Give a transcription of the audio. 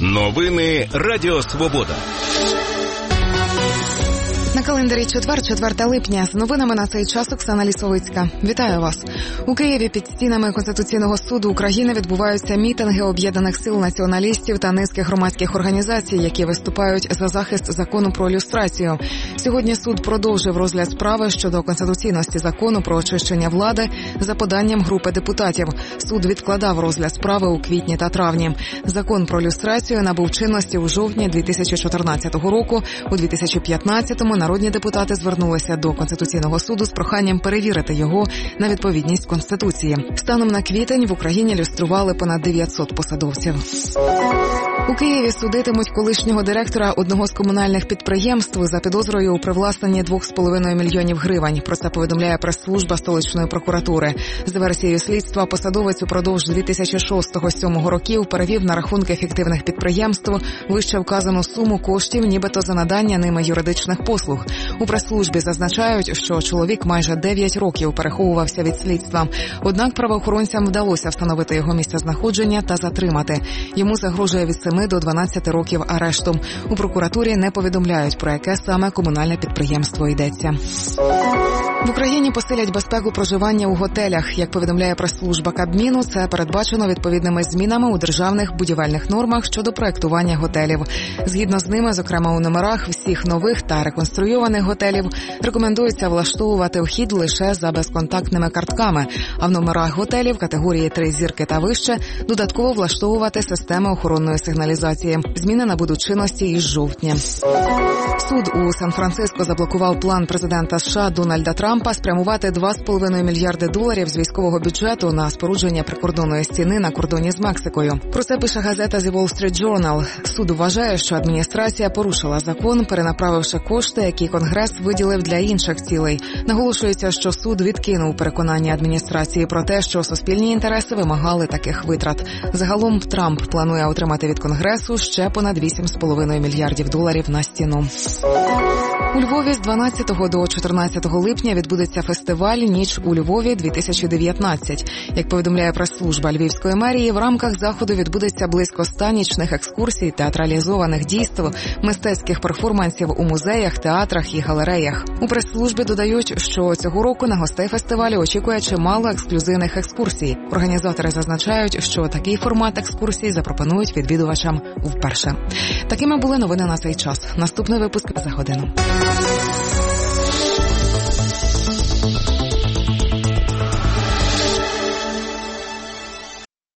Новини Радіо Свобода. На календарі четвер, 4 липня. З новинами на цей час Оксана Лісовицька. Вітаю вас. У Києві під стінами Конституційного суду України відбуваються мітинги об'єднаних сил націоналістів та низки громадських організацій, які виступають за захист закону про люстрацію. Сьогодні суд продовжив розгляд справи щодо конституційності закону про очищення влади за поданням групи депутатів. Суд відкладав розгляд справи у квітні та травні. Закон про люстрацію набув чинності у жовтні 2014 року. У 2015-му народні депутати звернулися до Конституційного суду з проханням перевірити його на відповідність Конституції. Станом на квітень в Україні люстрували понад 900 посадовців. У Києві судитимуть колишнього директора одного з комунальних підприємств за підозрою у привласненні 2,5 мільйонів гривень. Про це повідомляє прес-служба столичної прокуратури. За версією слідства, посадовець упродовж 2006-2007 років перевів на рахунки фіктивних підприємств вище вказану суму коштів, нібито за надання ними юридичних послуг. У прес-службі зазначають, що чоловік майже 9 років переховувався від слідства. Однак правоохоронцям вдалося встановити його місцезнаходження та затримати. Йому загрожує від 7 до 12 років арешту. У прокуратурі не повідомляють, про яке саме комунальне підприємство йдеться. В Україні посилять безпеку проживання у готелях. Як повідомляє прес-служба Кабміну, це передбачено відповідними змінами у державних будівельних нормах щодо проектування готелів. Згідно з ними, зокрема у номерах всіх нових та реконструйованих готелів, рекомендується влаштовувати вхід лише за безконтактними картками, а в номерах готелів категорії 3 зірки та вище додатково влаштовувати системи охоронної сигналізації. Зміни набудуть чинності із жовтня. Суд у Сан-Франциско заблокував план президента США Дональда Трампа спрямувати $2,5 мільярди з військового бюджету на спорудження прикордонної стіни на кордоні з Мексикою. Про це пише газета The Wall Street Journal. Суд вважає, що адміністрація порушила закон, перенаправивши кошти, які Конгрес виділив для інших цілей. Наголошується, що суд відкинув переконання адміністрації про те, що суспільні інтереси вимагали таких витрат. Загалом Трамп планує отримати від Конгресу ще понад $8,5 мільярдів на стіну. У Львові з 12 до 14 липня відбудеться фестиваль «Ніч у Львові-2019». Як повідомляє прес-служба Львівської мерії, в рамках заходу відбудеться близько 100 нічних екскурсій, театралізованих дійств, мистецьких перформансів у музеях, театрах і галереях. У прес-службі додають, що цього року на гостей фестивалю очікує чимало ексклюзивних екскурсій. Організатори зазначають, що такий формат екскурсій запропонують відвідувачам вперше. Такими були новини на цей час. Наступний випуск за годину.